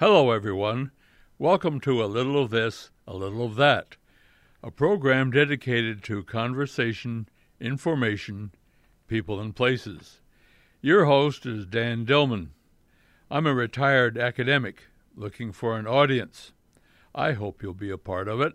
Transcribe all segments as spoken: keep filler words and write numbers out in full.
Hello, everyone. Welcome to A Little of This, A Little of That, a program dedicated to conversation, information, people, and places. Your host is Dan Dillman. I'm a retired academic looking for an audience. I hope you'll be a part of it.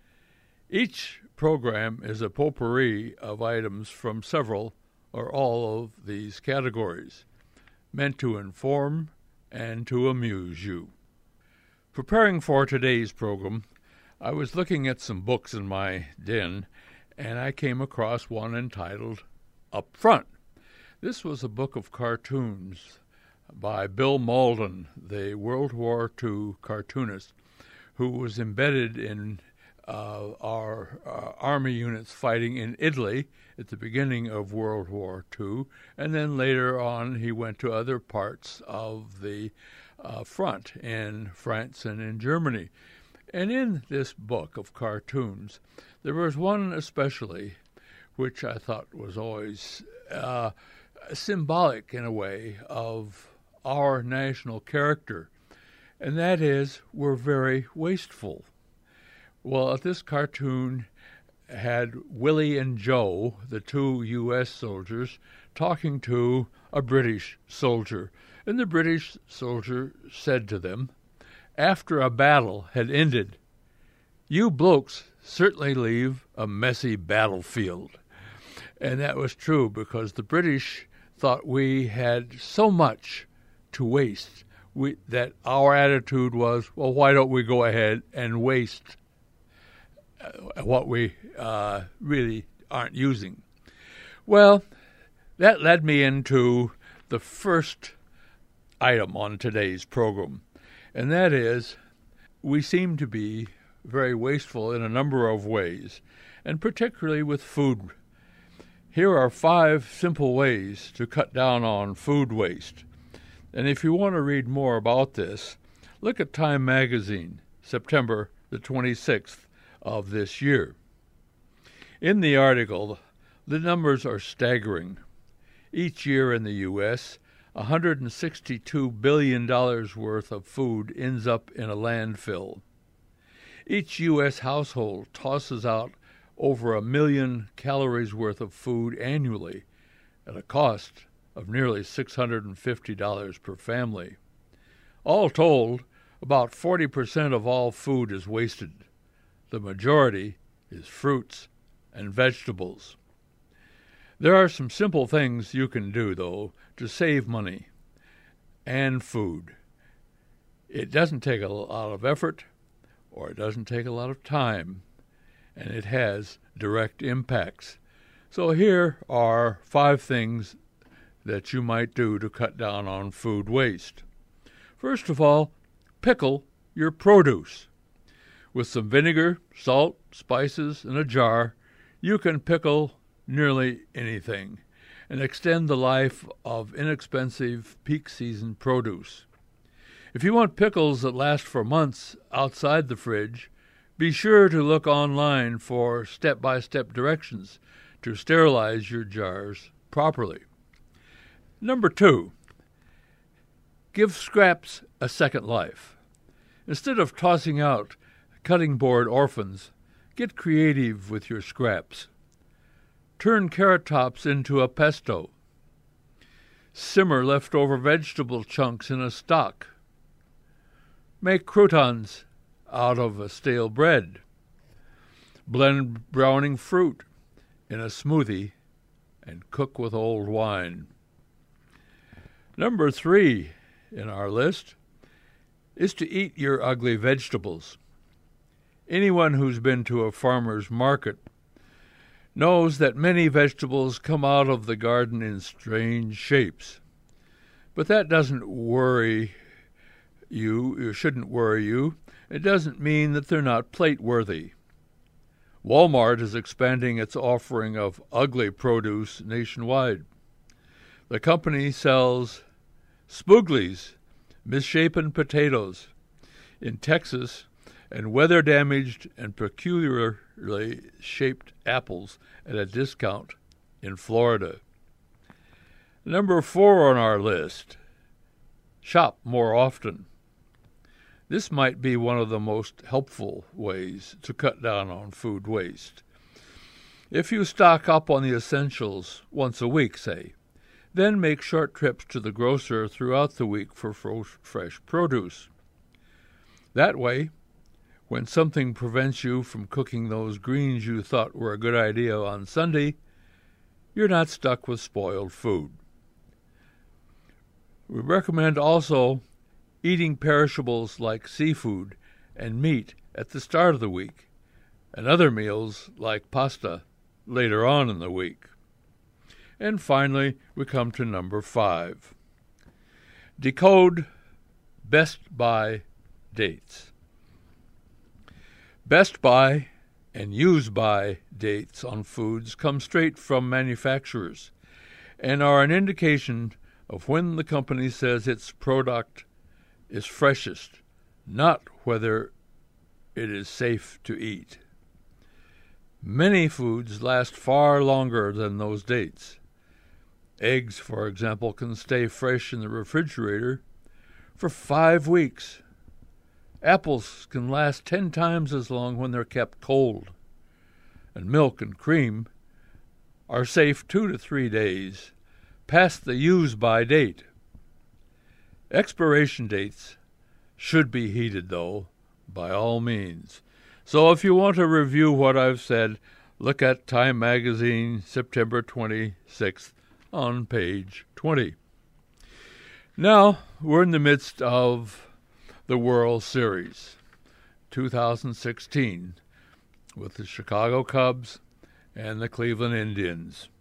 Each program is a potpourri of items from several or all of these categories, meant to inform and to amuse you. Preparing for today's program, I was looking at some books in my den, and I came across one entitled Up Front. This was a book of cartoons by Bill Mauldin, the World War Two cartoonist, who was embedded in uh, our uh, army units fighting in Italy at the beginning of World War Two, and then later on he went to other parts of the uh, front in France and in Germany. And in this book of cartoons, there was one especially which I thought was always uh, symbolic in a way of our national character, and that is we're very wasteful. Well, this cartoon had Willie and Joe, the two U S soldiers, talking to a British soldier. And the British soldier said to them, after a battle had ended, "You blokes certainly leave a messy battlefield." And that was true because the British thought we had so much to waste we, that our attitude was, well, why don't we go ahead and waste what we uh, really aren't using? Well, that led me into the first item on today's program, and that is we seem to be very wasteful in a number of ways, and particularly with food. Here are five simple ways to cut down on food waste. And if you want to read more about this, look at Time Magazine, September the twenty-sixth of this year. In the article, the numbers are staggering. Each year in the U S, one hundred sixty-two billion dollars worth of food ends up in a landfill. Each U S household tosses out over a million calories worth of food annually at a cost of nearly six hundred fifty dollars per family. All told, about forty percent of all food is wasted. The majority is fruits and vegetables. There are some simple things you can do, though, to save money and food. It doesn't take a lot of effort, or it doesn't take a lot of time, and it has direct impacts. So here are five things that you might do to cut down on food waste. First of all, pickle your produce. With some vinegar, salt, spices, and a jar, you can pickle nearly anything and extend the life of inexpensive peak season produce. If you want pickles that last for months outside the fridge, be sure to look online for step-by-step directions to sterilize your jars properly. Number two, give scraps a second life. Instead of tossing out cutting board orphans, get creative with your scraps. Turn carrot tops into a pesto. Simmer leftover vegetable chunks in a stock. Make croutons out of a stale bread. Blend browning fruit in a smoothie and cook with old wine. Number three in our list is to eat your ugly vegetables. Anyone who's been to a farmer's market knows that many vegetables come out of the garden in strange shapes. But that doesn't worry you, it shouldn't worry you. It doesn't mean that they're not plate-worthy. Walmart is expanding its offering of ugly produce nationwide. The company sells Spooglies, misshapen potatoes, in Texas, and weather-damaged and peculiarly shaped apples at a discount in Florida. Number four on our list, shop more often. This might be one of the most helpful ways to cut down on food waste. If you stock up on the essentials once a week, say, then make short trips to the grocer throughout the week for fresh produce. That way, when something prevents you from cooking those greens you thought were a good idea on Sunday, you're not stuck with spoiled food. We recommend also eating perishables like seafood and meat at the start of the week, and other meals like pasta later on in the week. And finally, we come to number five. Decode Best By dates. Best By and Use By dates on foods come straight from manufacturers and are an indication of when the company says its product is freshest, not whether it is safe to eat. Many foods last far longer than those dates. Eggs, for example, can stay fresh in the refrigerator for five weeks. Apples can last ten times as long when they're kept cold. And milk and cream are safe two to three days past the use-by date. Expiration dates should be heeded, though, by all means. So if you want to review what I've said, look at Time Magazine, September twenty-sixth, on page twenty. Now, we're in the midst of the World Series, two thousand sixteen, with the Chicago Cubs and the Cleveland Indians.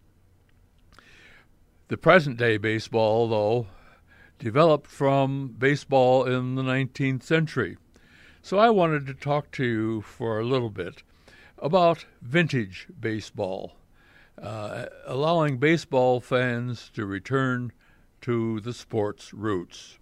The present-day baseball, though, developed from baseball in the nineteenth century. So I wanted to talk to you for a little bit about vintage baseball, uh, allowing baseball fans to return to the sport's roots.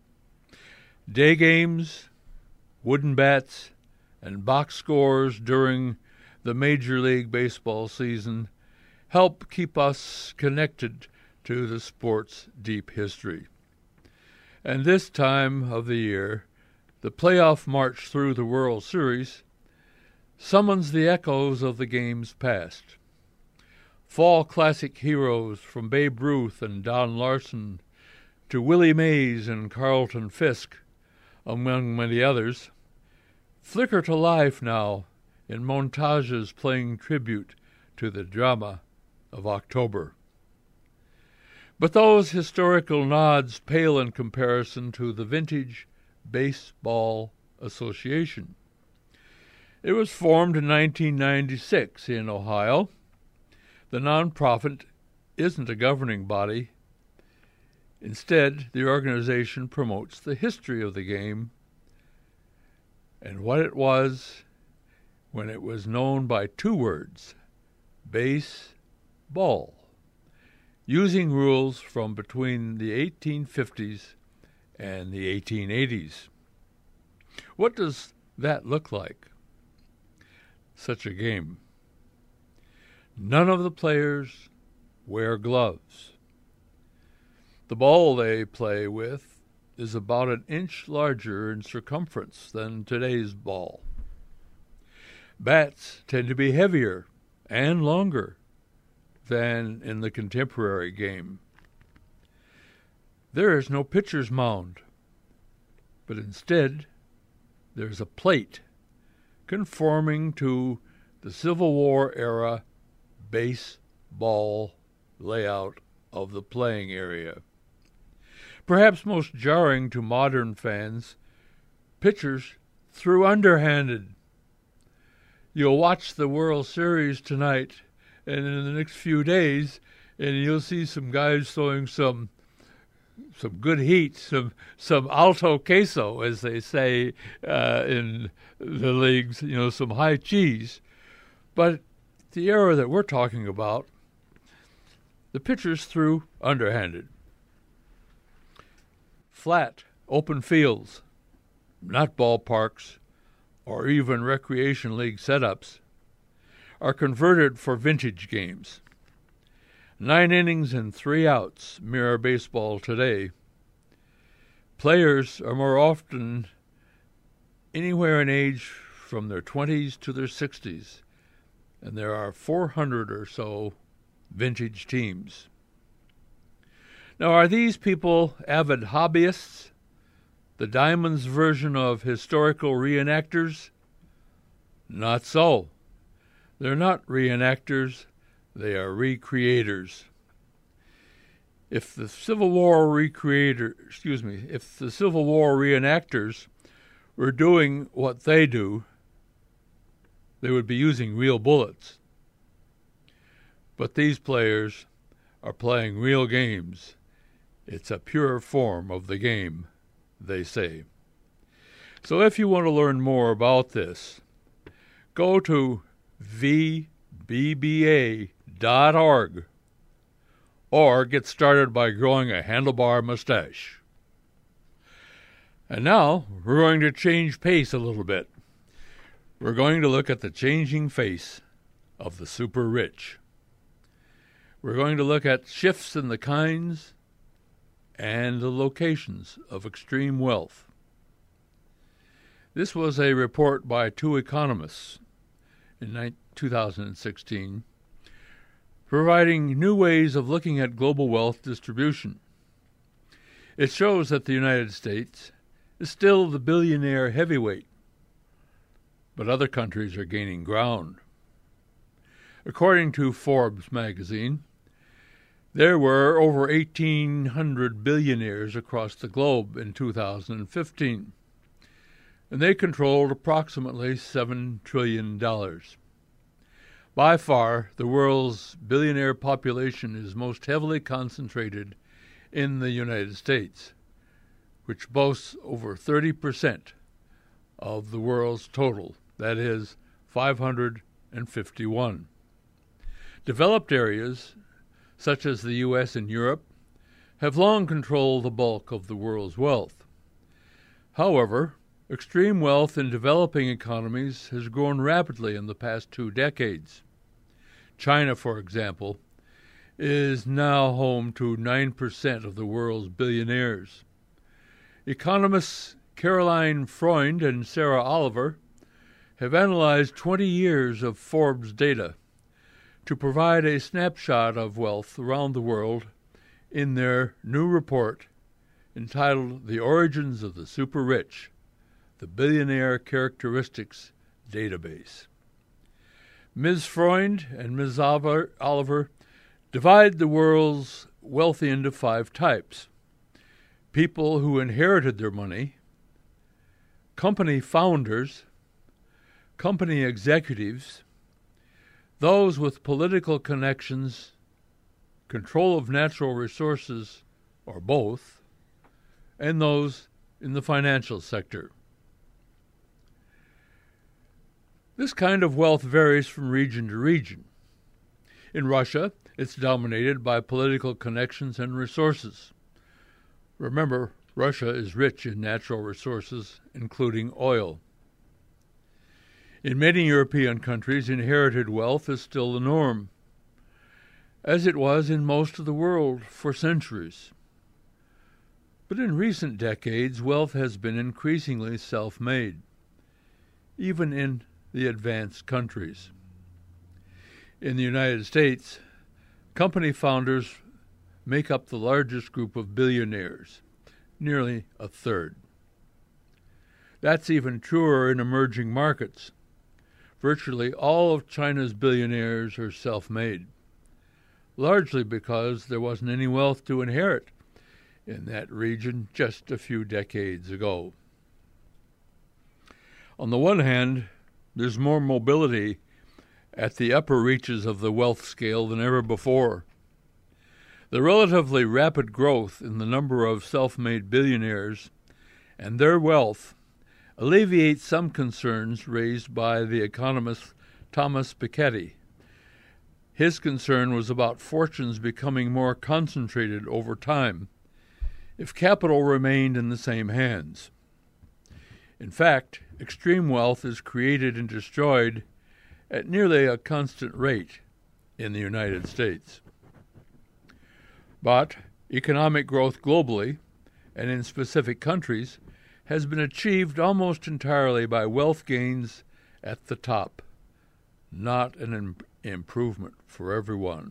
Day games, wooden bats, and box scores during the Major League Baseball season help keep us connected to the sport's deep history. And this time of the year, the playoff march through the World Series summons the echoes of the games past. Fall classic heroes from Babe Ruth and Don Larson to Willie Mays and Carlton Fisk, among many others, flicker to life now in montages paying tribute to the drama of October. But those historical nods pale in comparison to the Vintage Baseball Association. It was formed in nineteen ninety-six in Ohio. The nonprofit isn't a governing body. Instead, the organization promotes the history of the game and what it was when it was known by two words, base ball, using rules from between the eighteen fifties and the eighteen eighties. What does that look like, such a game? None of the players wear gloves. The ball they play with is about an inch larger in circumference than today's ball. Bats tend to be heavier and longer than in the contemporary game. There is no pitcher's mound, but instead there's a plate conforming to the Civil War era baseball layout of the playing area. Perhaps most jarring to modern fans, pitchers threw underhanded. You'll watch the World Series tonight and in the next few days, and you'll see some guys throwing some some good heat, some some alto queso, as they say uh, in the leagues, you know, some high cheese. But the era that we're talking about, the pitchers threw underhanded. Flat, open fields, not ballparks or even recreation league setups, are converted for vintage games. Nine innings and three outs mirror baseball today. Players are more often anywhere in age from their twenties to their sixties, and there are four hundred or so vintage teams. Now, are these people avid hobbyists, the Diamonds version of historical reenactors? Not so. They're not reenactors, they are recreators. If the Civil War recreator, excuse me, if the Civil War reenactors were doing what they do, they would be using real bullets. But these players are playing real games. It's a pure form of the game, they say. So if you want to learn more about this, go to v b b a dot org or get started by growing a handlebar mustache. And now we're going to change pace a little bit. We're going to look at the changing face of the super rich. We're going to look at shifts in the kinds and the locations of extreme wealth. This was a report by two economists in two thousand sixteen, providing new ways of looking at global wealth distribution. It shows that the United States is still the billionaire heavyweight, but other countries are gaining ground. According to Forbes magazine, there were over eighteen hundred billionaires across the globe in two thousand fifteen, and they controlled approximately seven trillion dollars. By far, the world's billionaire population is most heavily concentrated in the United States, which boasts over thirty percent of the world's total, that is, five hundred fifty-one. Developed areas, such as the U S and Europe, have long controlled the bulk of the world's wealth. However, extreme wealth in developing economies has grown rapidly in the past two decades. China, for example, is now home to nine percent of the world's billionaires. Economists Caroline Freund and Sarah Oliver have analyzed twenty years of Forbes data to provide a snapshot of wealth around the world in their new report entitled The Origins of the Super Rich, the Billionaire Characteristics Database. Miz Freund and Miz Oliver divide the world's wealthy into five types: people who inherited their money, company founders, company executives, those with political connections, control of natural resources, or both, and those in the financial sector. This kind of wealth varies from region to region. In Russia, it's dominated by political connections and resources. Remember, Russia is rich in natural resources, including oil. In many European countries, inherited wealth is still the norm, as it was in most of the world for centuries. But in recent decades, wealth has been increasingly self-made, even in the advanced countries. In the United States, company founders make up the largest group of billionaires, nearly a third. That's even truer in emerging markets. Virtually all of China's billionaires are self-made, largely because there wasn't any wealth to inherit in that region just a few decades ago. On the one hand, there's more mobility at the upper reaches of the wealth scale than ever before. The relatively rapid growth in the number of self-made billionaires and their wealth alleviates some concerns raised by the economist Thomas Piketty. His concern was about fortunes becoming more concentrated over time if capital remained in the same hands. In fact, extreme wealth is created and destroyed at nearly a constant rate in the United States. But economic growth globally and in specific countries has been achieved almost entirely by wealth gains at the top, not an im- improvement for everyone.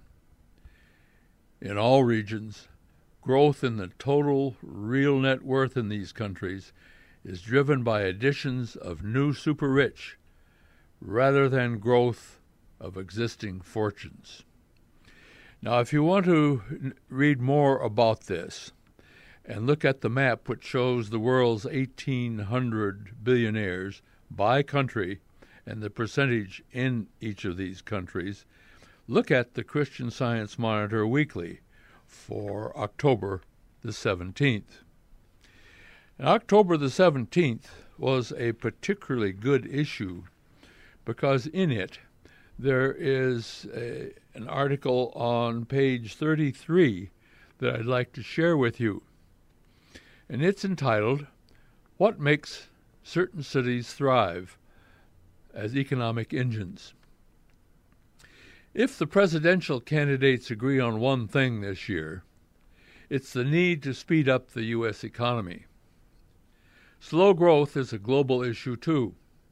In all regions, growth in the total real net worth in these countries is driven by additions of new super-rich rather than growth of existing fortunes. Now, if you want to read more about this and look at the map which shows the world's eighteen hundred billionaires by country and the percentage in each of these countries, look at the Christian Science Monitor Weekly for October the seventeenth. And October the seventeenth was a particularly good issue because in it there is a, an article on page thirty-three that I'd like to share with you. And it's entitled, What Makes Certain Cities Thrive as Economic Engines? If the presidential candidates agree on one thing this year, it's the need to speed up the U S economy. Slow growth is a global issue too.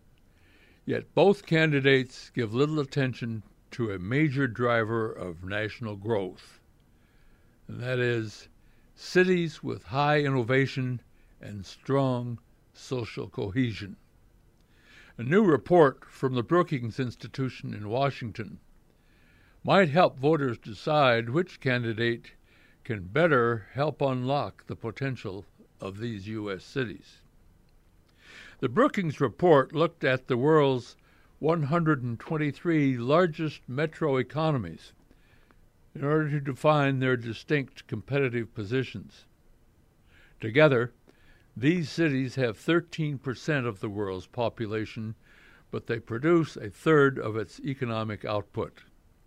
Yet both candidates give little attention to a major driver of national growth, and that is cities with high innovation and strong social cohesion. A new report from the Brookings Institution in Washington might help voters decide which candidate can better help unlock the potential of these U S cities. The Brookings report looked at the world's one hundred twenty-three largest metro economies in order to define their distinct competitive positions. Together, these cities have thirteen percent of the world's population, but they produce a third of its economic output.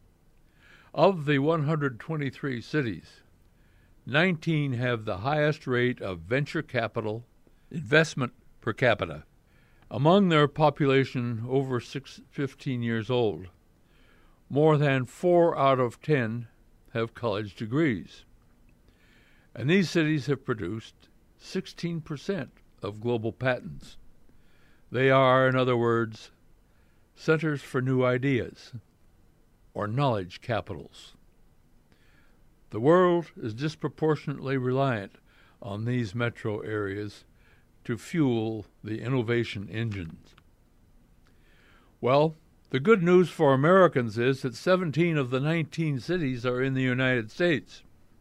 Of the one hundred twenty-three cities, nineteen have the highest rate of venture capital investment per capita. Among their population over six, fifteen years old, more than four out of ten have college degrees. And these cities have produced sixteen percent of global patents. They are, in other words, centers for new ideas, or knowledge capitals. The world is disproportionately reliant on these metro areas to fuel the innovation engines. Well, the good news for Americans is that seventeen of the nineteen cities are in the United States.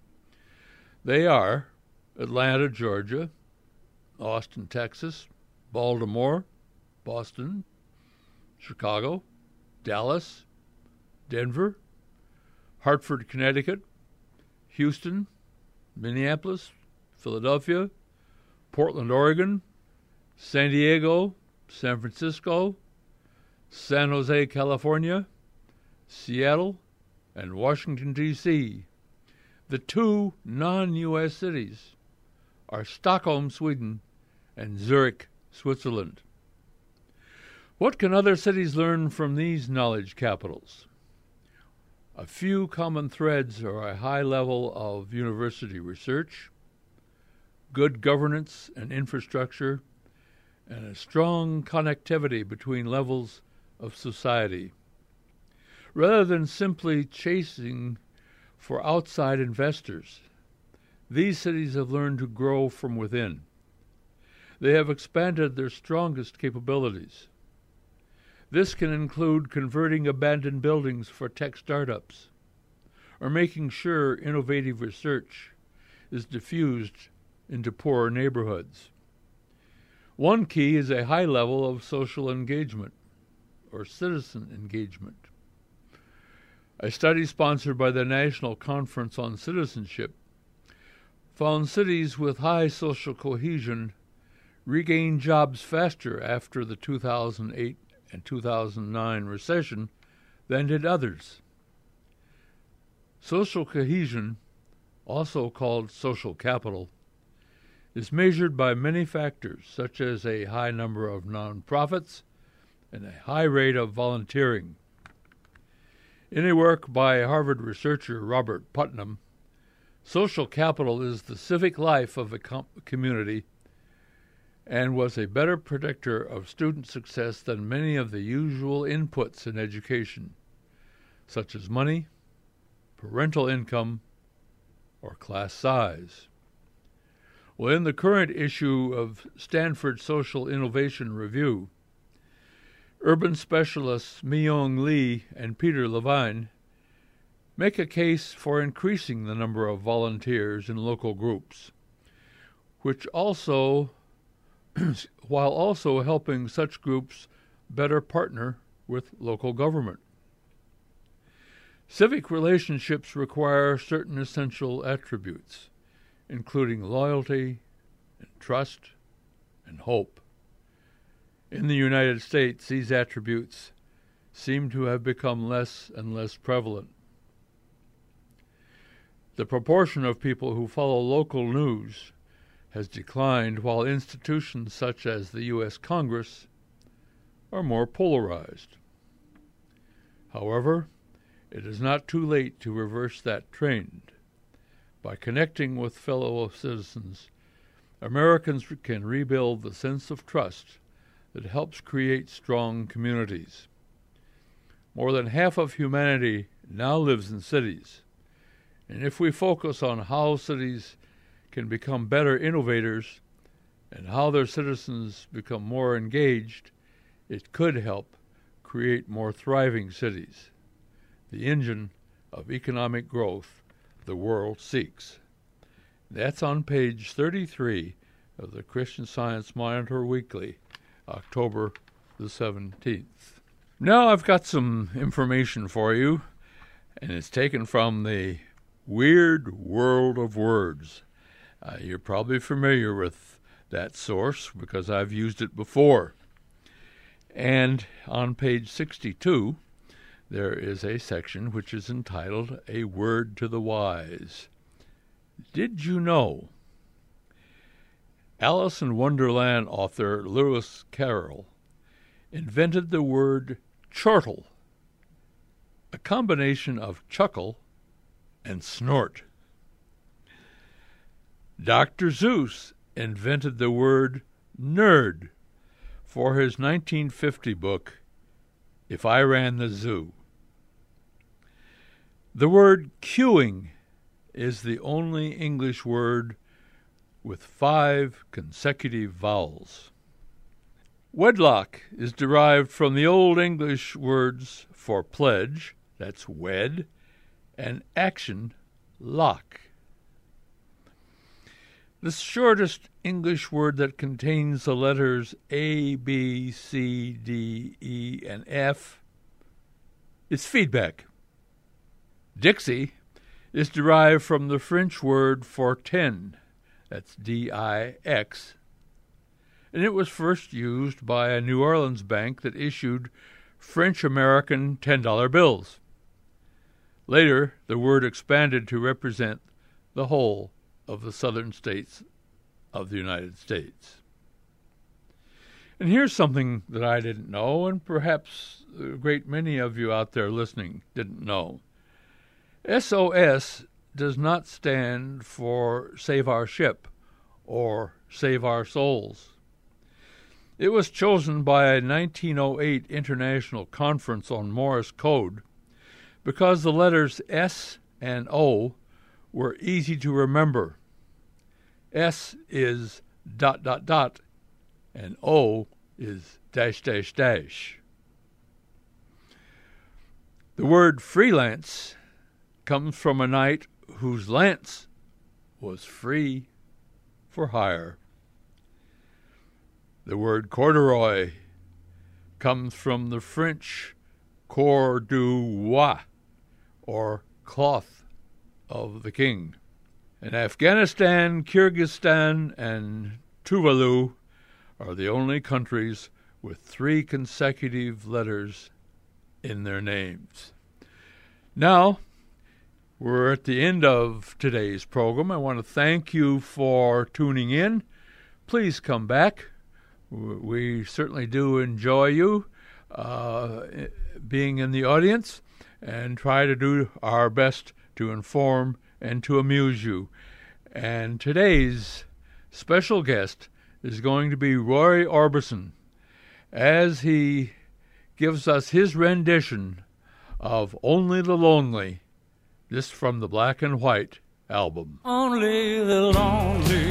They are Atlanta, Georgia, Austin, Texas, Baltimore, Boston, Chicago, Dallas, Denver, Hartford, Connecticut, Houston, Minneapolis, Philadelphia, Portland, Oregon, San Diego, San Francisco, San Jose, California, Seattle, and Washington, D C The two non-U S cities are Stockholm, Sweden, and Zurich, Switzerland. What can other cities learn from these knowledge capitals? A few common threads are a high level of university research, good governance and infrastructure, and a strong connectivity between levels of society. Rather than simply chasing for outside investors, these cities have learned to grow from within. They have expanded their strongest capabilities. This can include converting abandoned buildings for tech startups, or making sure innovative research is diffused into poorer neighborhoods. One key is a high level of social engagement, or citizen engagement. A study sponsored by the National Conference on Citizenship found cities with high social cohesion regained jobs faster after the two thousand eight and two thousand nine recession than did others. Social cohesion, also called social capital, is measured by many factors, such as a high number of nonprofits and a high rate of volunteering. In a work by Harvard researcher Robert Putnam, social capital is the civic life of a com- community and was a better predictor of student success than many of the usual inputs in education, such as money, parental income, or class size. Well, in the current issue of Stanford Social Innovation Review, urban specialists Mi-Young Lee and Peter Levine make a case for increasing the number of volunteers in local groups, which also, while also helping such groups better partner with local government. Civic relationships require certain essential attributes, including loyalty and trust and hope. In the United States, these attributes seem to have become less and less prevalent. The proportion of people who follow local news has declined, while institutions such as the U S Congress are more polarized. However, it is not too late to reverse that trend. By connecting with fellow citizens, Americans can rebuild the sense of trust that helps create strong communities. More than half of humanity now lives in cities, and if we focus on how cities can become better innovators and how their citizens become more engaged, it could help create more thriving cities, the engine of economic growth the world seeks. That's on page thirty-three of the Christian Science Monitor Weekly, October the seventeenth. Now I've got some information for you, and it's taken from the Weird World of Words. Uh, you're probably familiar with that source because I've used it before. And on page sixty-two, there is a section which is entitled A Word to the Wise. Did you know? Alice in Wonderland author Lewis Carroll invented the word chortle, a combination of chuckle and snort. Doctor Seuss invented the word nerd for his nineteen fifty book, If I Ran the Zoo. The word queuing is the only English word with five consecutive vowels. Wedlock is derived from the Old English words for pledge, that's wed, and action, lock. The shortest English word that contains the letters A, B, C, D, E, and F is feedback. Dixie is derived from the French word for ten, that's D I X, and it was first used by a New Orleans bank that issued French-American ten dollar bills. Later, the word expanded to represent the whole of the southern states of the United States. And here's something that I didn't know, and perhaps a great many of you out there listening didn't know. S O S does not stand for Save Our Ship or Save Our Souls. It was chosen by a nineteen oh eight International Conference on Morse Code because the letters S and O were easy to remember. S is dot, dot, dot, and O is dash, dash, dash. The word freelance comes from a knight whose lance was free for hire. The word corduroy comes from the French cordouois, or cloth of the king. And Afghanistan, Kyrgyzstan, and Tuvalu are the only countries with three consecutive letters in their names. Now, we're at the end of today's program. I want to thank you for tuning in. Please come back. We certainly do enjoy you uh, being in the audience and try to do our best to inform and to amuse you. And today's special guest is going to be Roy Orbison as he gives us his rendition of Only the Lonely, this from the Black and White album. Only the lonely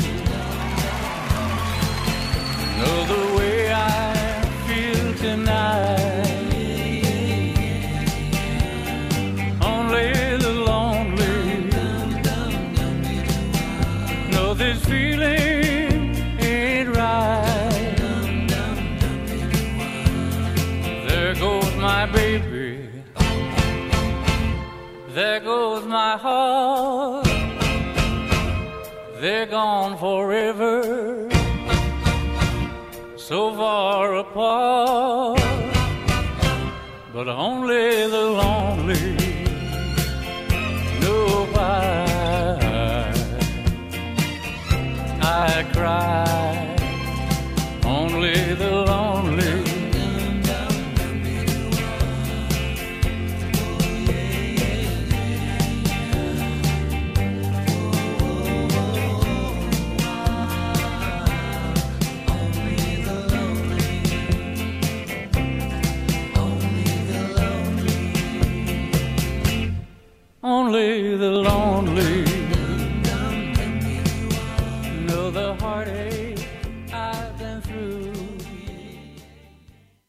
know the way I feel tonight. Only the lonely know this feeling ain't right. There goes my baby, there goes my heart, they're gone forever, so far apart. But only the lonely